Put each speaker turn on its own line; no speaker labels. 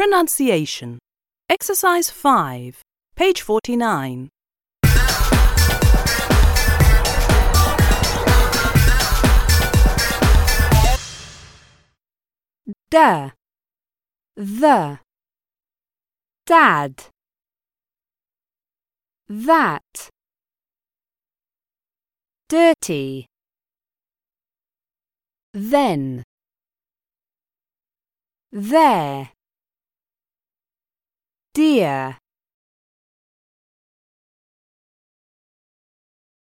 Pronunciation. Exercise 5, page 49.
The, dad, that, dirty, then, there, dear.